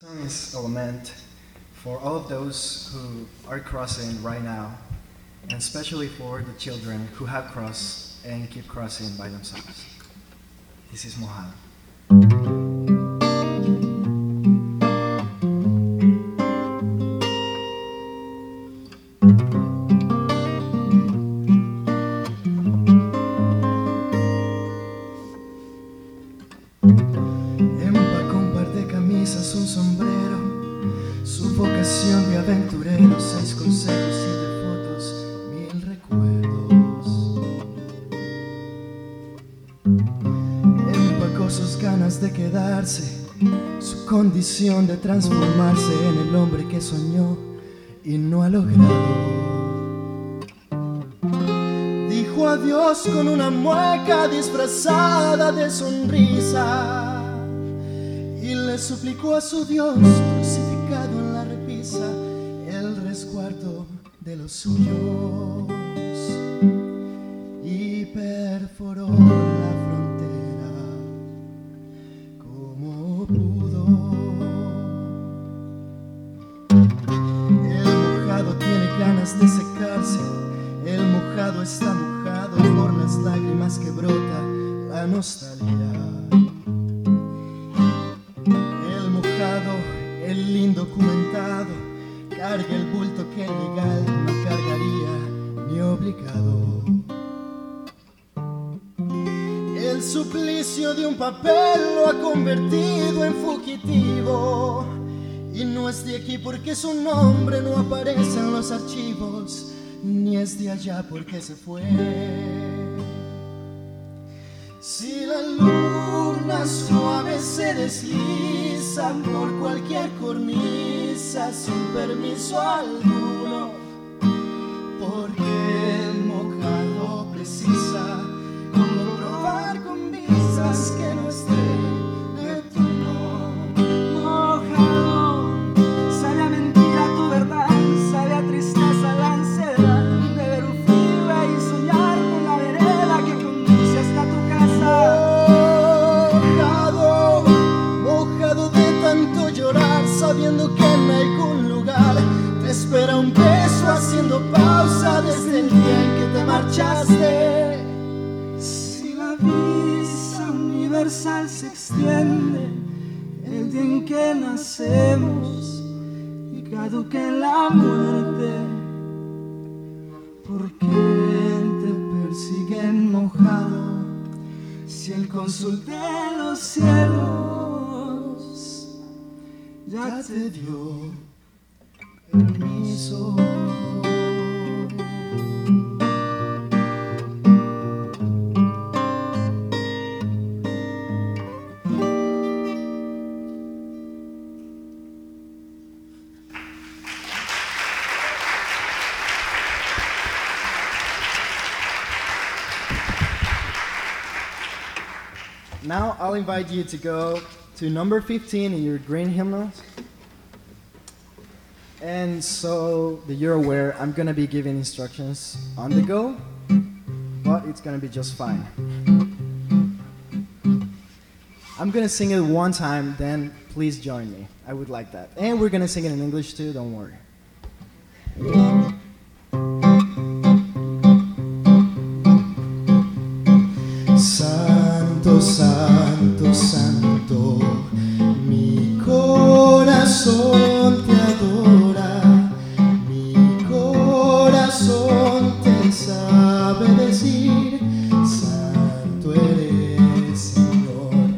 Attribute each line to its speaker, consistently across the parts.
Speaker 1: song is meant for all of those who are crossing right now, and especially for the children who have crossed and keep crossing by themselves. This is Mojado. Empacó un par de camisas, un sombrero, su vocación de aventurero, 6 consejos, 7 fotos, 1000 recuerdos. Empacó sus ganas de quedarse, su condición de transformarse en el hombre que soñó y no ha logrado. Dijo adiós con una mueca disfrazada de sonrisa y le suplicó a su Dios crucificado en la repisa el resguardo de los suyos y perforó la frontera como pudo. El mojado tiene ganas de secarse, el mojado está mojado por las lágrimas que brota la nostalgia. El mojado, el indocumentado, carga el bulto que legal no cargaría ni obligado. El suplicio de un papel lo ha convertido en fugitivo y no es de aquí porque su nombre no aparece en los archivos, ni es de allá porque se fue. Si la luna suave se desliza por cualquier cornisa sin permiso alguno, porque el mojado precisa comprobar con visas que no esté de turno.
Speaker 2: Mojado, sabe a mentira tu verdad, sabe a tristeza la ansiedad de ver un freeway y soñar con la vereda que conduce hasta tu casa.
Speaker 1: Mojado, mojado de tanto llorar, sabiendo que en algún lugar te espera un beso haciendo pausa desde el día en que te marchaste.
Speaker 2: Si la visa universal se extiende el día en que nacemos y caduque la muerte, ¿por qué te persiguen mojado? Si el cónsul de los cielos ya te dio
Speaker 1: Permiso. Now I'll invite you to go to number 15 in your green hymnals. And so that you're aware, I'm gonna be giving instructions on the go, but it's gonna be just fine. I'm gonna sing it one time, then please join me. I would like that. And we're gonna sing it in English too, don't worry. Santo, santo, santo, mi corazón te adora, mi corazón te sabe decir, santo eres, Señor.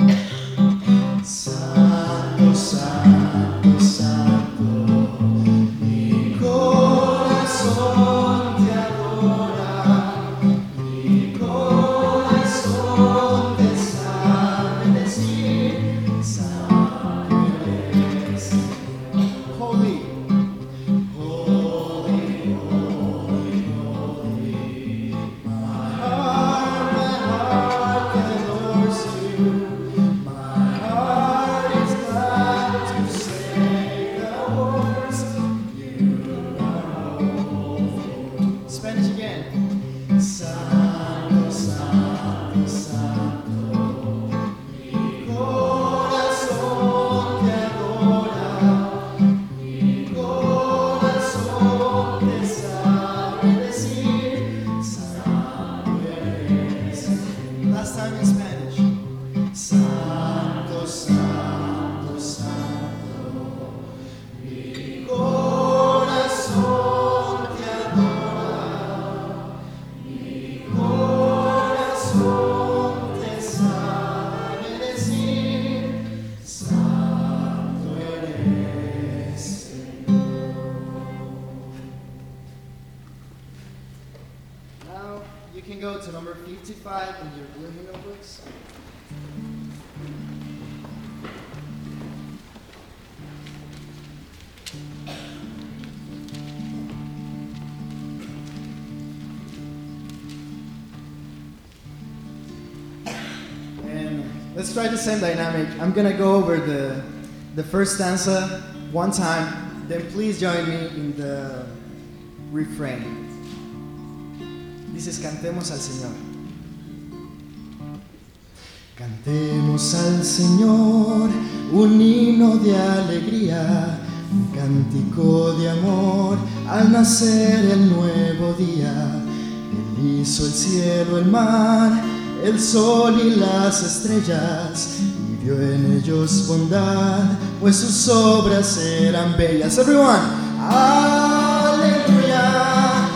Speaker 1: Santo, santo, santo, mi corazón te adora, mi corazón te sabe decir, santo eres, Señor. Holy, holy, holy, holy. My heart adores you. My heart is glad to 55 in your blue notebooks. Let's try the same dynamic. I'm gonna go over the first stanza one time, then please join me in the refrain. Dices, cantemos al Señor. Cantemos al Señor un himno de alegría, un cántico de amor al nacer el nuevo día. Él hizo el cielo, el mar, el sol y las estrellas, y vio en ellos bondad, pues sus obras eran bellas. Everyone, aleluya,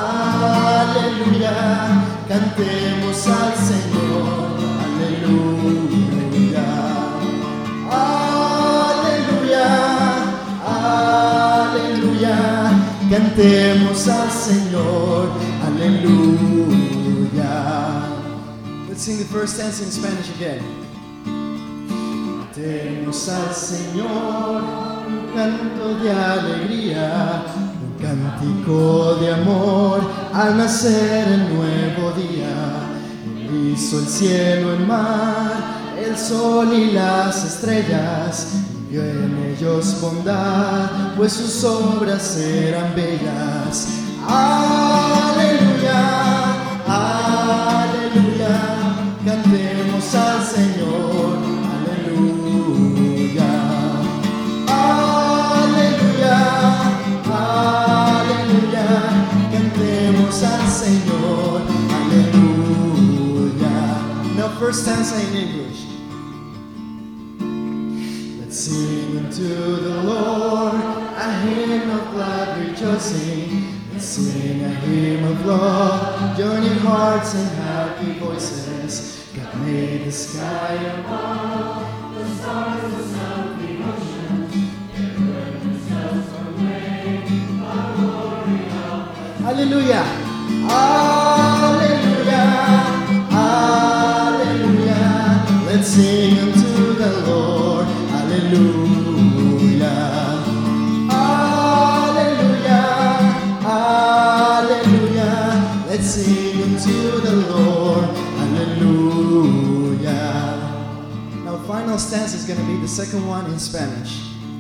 Speaker 1: aleluya, cantemos al Señor, aleluya, aleluya, aleluya, cantemos al Señor, aleluya. Let's sing the first stanza in Spanish again. Cantemos al Señor un canto de alegría, un cántico de amor al nacer el nuevo día. Él hizo el cielo, el mar, el sol y las estrellas, y vio en ellos bondad, pues sus obras eran bellas. Aleluya, aleluya, cantemos al Señor, aleluya, aleluya, aleluya, cantemos al Señor, aleluya. Now first stanza in English. Let's sing unto the Lord a hymn of glad rejoicing. Let's sing a hymn of love, joining hearts and happy voices. God made the sky above, the stars, the sun, the ocean, the earth itself from rain, the glory of Hallelujah! Hallelujah! Hallelujah! Let's sing unto the Lord. Hallelujah! Hallelujah, let's sing unto the Lord, hallelujah. Now final stanza is going to be the second one in Spanish.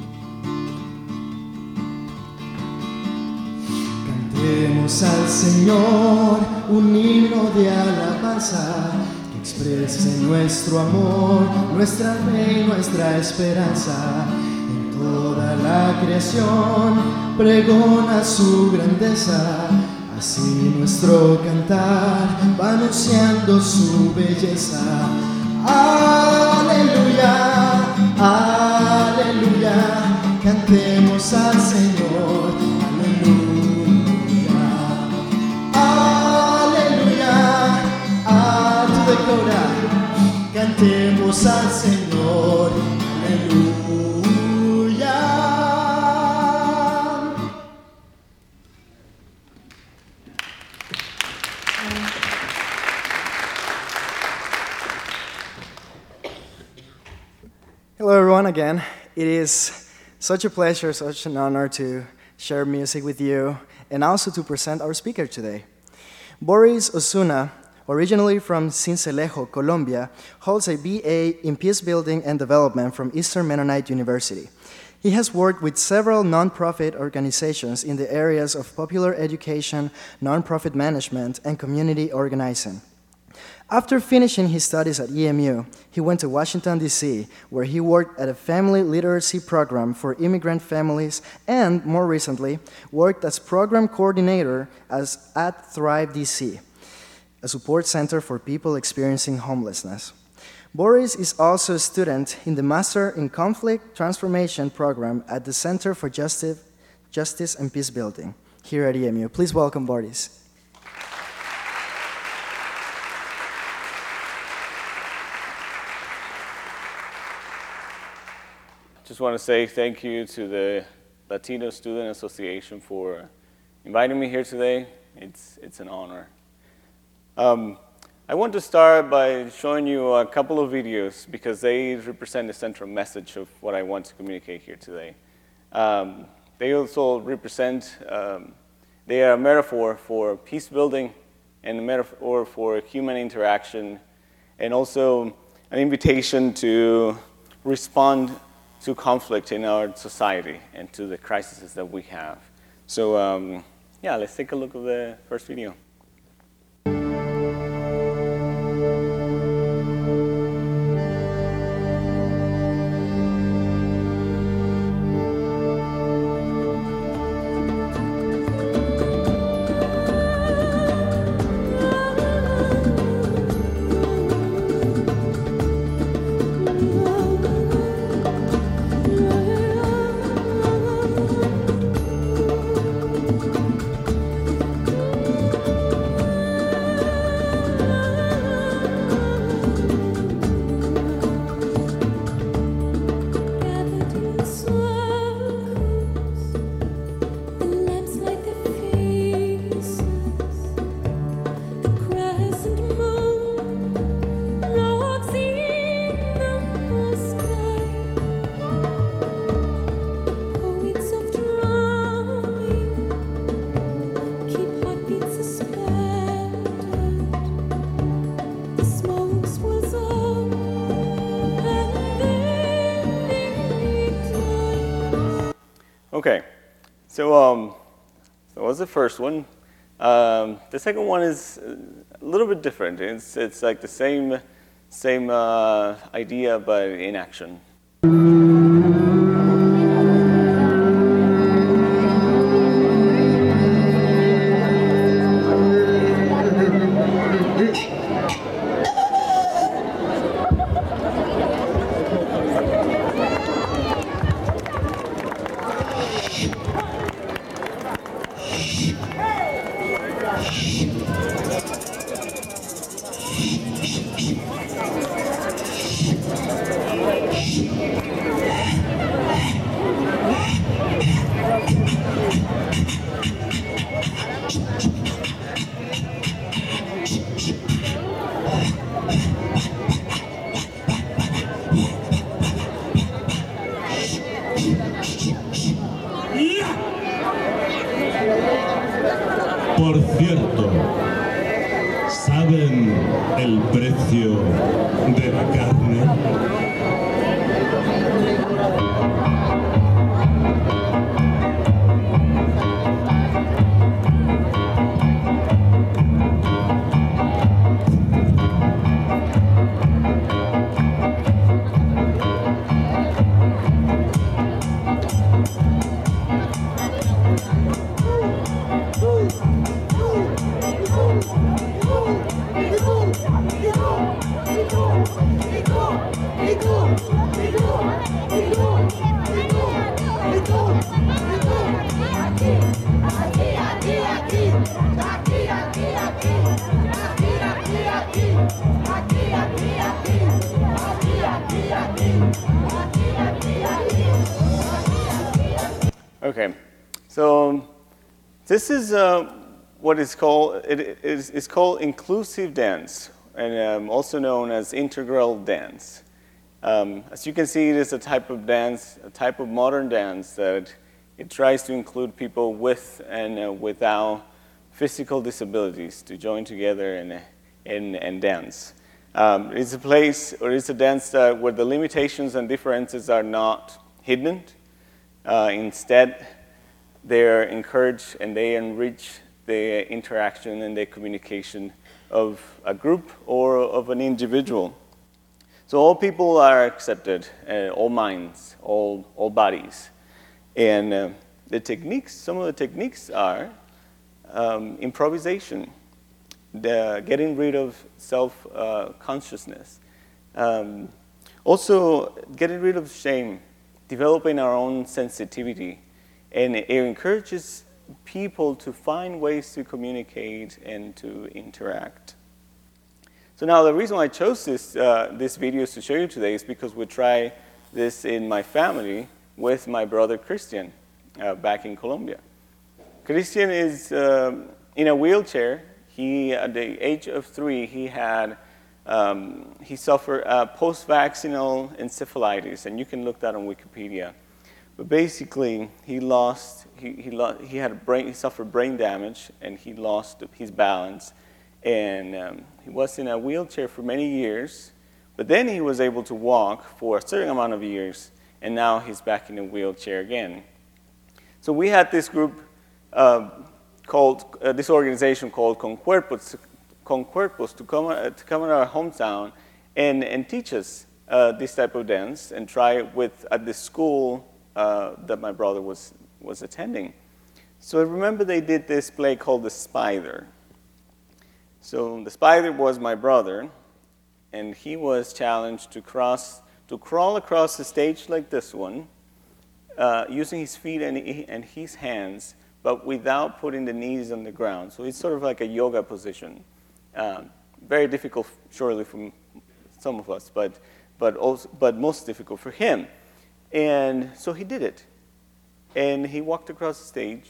Speaker 1: Cantemos al Señor un himno de alabanza que exprese nuestro amor, nuestra fe y nuestra esperanza. Toda la creación pregona su grandeza, así nuestro cantar va anunciando su belleza. Aleluya, aleluya, cantemos al Señor, aleluya, aleluya, to the Dakota, cantemos al Señor, aleluya. Hello everyone again. It is such a pleasure, such an honor to share music with you and also to present our speaker today. Boris Osuna, originally from Sincelejo, Colombia, holds a BA in Peace Building and Development from Eastern Mennonite University. He has worked with several nonprofit organizations in the areas of popular education, nonprofit management, and community organizing. After finishing his studies at EMU, he went to Washington, D.C., where he worked at a family literacy program for immigrant families and, more recently, worked as program coordinator at Thrive D.C., a support center for people experiencing homelessness. Boris is also a student in the Master in Conflict Transformation program at the Center for Justice and Peace Building here at EMU. Please welcome Boris.
Speaker 3: Just want to say thank you to the Latino Student Association for inviting me here today. It's an honor. I want to start by showing you a couple of videos because they represent the central message of what I want to communicate here today. They also represent, they are a metaphor for peace building and a metaphor for human interaction, and also an invitation to respond to conflict in our society and to the crises that we have. So yeah, let's take a look at the first video. Okay, so that was the first one. The second one is a little bit different. It's like the same idea, but in action.
Speaker 4: Por cierto, ¿saben el precio de la carne?
Speaker 3: Okay, so this is what is called, it's called inclusive dance, and also known as integral dance. As you can see, it is a type of dance, a type of modern dance that it tries to include people with and without physical disabilities to join together and dance. It's a place, or it's a dance where the limitations and differences are not hidden. Instead, they're encouraged and they enrich the interaction and the communication of a group or of an individual. So all people are accepted, all minds, all bodies. And the techniques, some of the techniques are improvisation, getting rid of self-consciousness. Also, getting rid of shame, developing our own sensitivity, and it encourages people to find ways to communicate and to interact. So now the reason why I chose this video to show you today is because we try this in my family with my brother Christian back in Colombia. Christian is in a wheelchair. At the age of 3, he suffered post-vaccinal encephalitis, and you can look that on Wikipedia. But basically, he suffered brain damage, and he lost his balance, and he was in a wheelchair for many years. But then he was able to walk for a certain amount of years, and now he's back in a wheelchair again. So we had this group this organization called Con Cuerpos to come in our hometown and teach us this type of dance and try it at the school that my brother was attending. So I remember they did this play called The Spider. So the Spider was my brother, and he was challenged to crawl across the stage like this one, using his feet and his hands, but without putting the knees on the ground. So it's sort of like a yoga position. Very difficult, surely, for some of us, but most difficult for him. And so he did it. And he walked across the stage,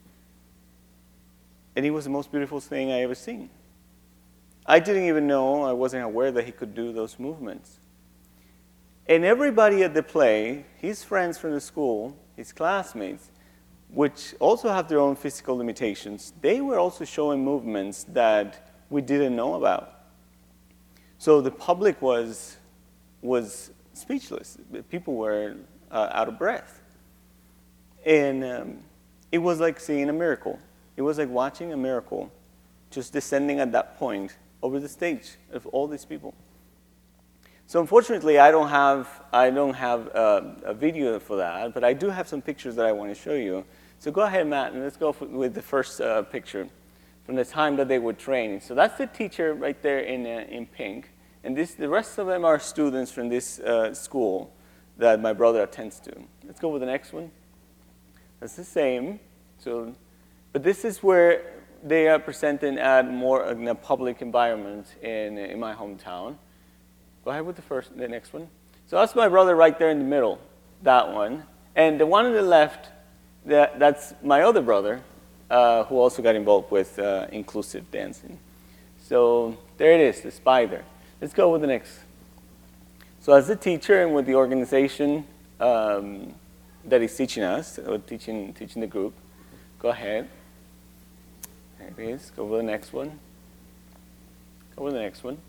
Speaker 3: and he was the most beautiful thing I ever seen. I didn't even know, I wasn't aware that he could do those movements. And everybody at the play, his friends from the school, his classmates, which also have their own physical limitations, they were also showing movements that we didn't know about. So the public was speechless. People were out of breath. And it was like seeing a miracle. It was like watching a miracle just descending at that point over the stage of all these people. So unfortunately, I don't have a video for that, but I do have some pictures that I want to show you. So go ahead, Matt, and let's go with the first picture from the time that they were training. So that's the teacher right there in pink, and the rest of them are students from this school that my brother attends to. Let's go with the next one. That's the same. So, but this is where they are presenting at more in a public environment in my hometown. Go ahead with the next one. So that's my brother right there in the middle, that one. And the one on the left, that's my other brother, who also got involved with inclusive dancing. So there it is, the Spider. Let's go with the next. So as the teacher and with the organization that is teaching us, or teaching the group, go ahead. There it is. Go with the next one. Go with the next one.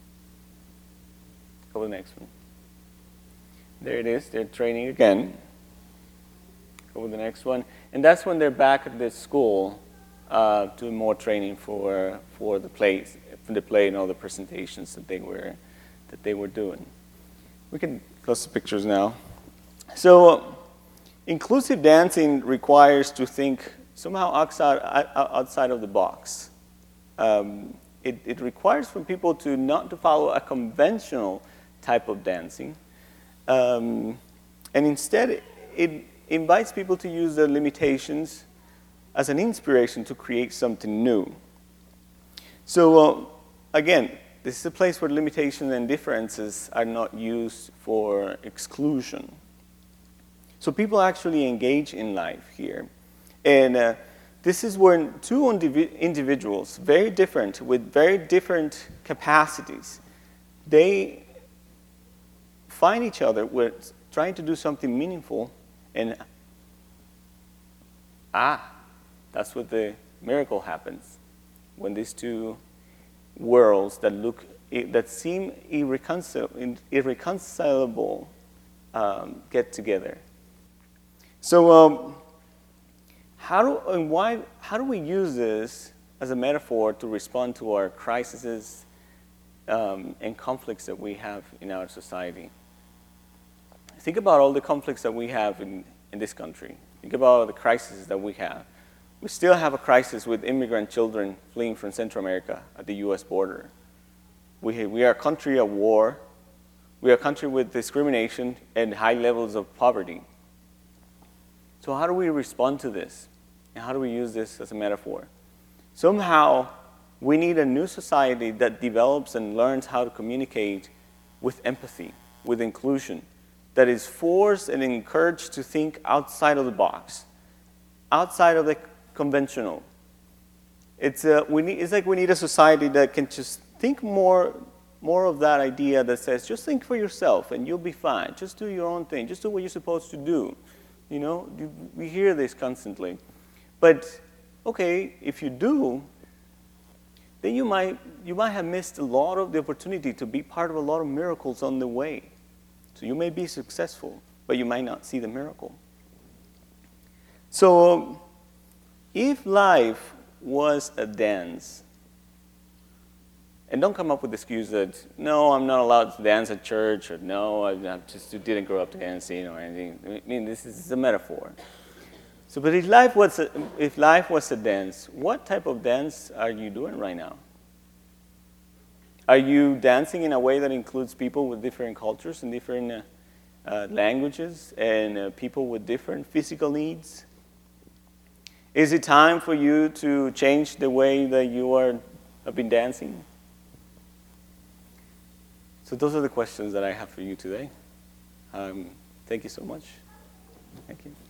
Speaker 3: Go with the next one. There it is. They're training again. Go with the next one. And that's when they're back at the school doing more training for the plays, for the play and all the presentations that they were doing. We can close the pictures now. So inclusive dancing requires to think somehow outside of the box. It requires from people not to follow a conventional type of dancing. And instead, it invites people to use their limitations as an inspiration to create something new. So again, this is a place where limitations and differences are not used for exclusion. So people actually engage in life here. And this is where two individuals, very different, with very different capacities, they find each other with trying to do something meaningful, and that's what the miracle happens when these two worlds that seem irreconcilable get together. So how do we use this as a metaphor to respond to our crises and conflicts that we have in our society? Think about all the conflicts that we have in this country. Think about all the crises that we have. We still have a crisis with immigrant children fleeing from Central America at the U.S. border. We are a country at war. We are a country with discrimination and high levels of poverty. So how do we respond to this? And how do we use this as a metaphor? Somehow, we need a new society that develops and learns how to communicate with empathy, with inclusion, that is forced and encouraged to think outside of the box, outside of the conventional. it's like we need a society that can just think more of that idea that says, just think for yourself and you'll be fine. Just do your own thing. Just do what you're supposed to do. You know, we hear this constantly. But, okay, if you do, then you might have missed a lot of the opportunity to be part of a lot of miracles on the way. So you may be successful, but you might not see the miracle. So if life was a dance, and don't come up with the excuse that, no, I'm not allowed to dance at church, or no, I just didn't grow up dancing, or anything. I mean, this is a metaphor. So, but if life was a dance, what type of dance are you doing right now? Are you dancing in a way that includes people with different cultures and different languages, and people with different physical needs? Is it time for you to change the way that you have been dancing? So those are the questions that I have for you today. Thank you so much. Thank you.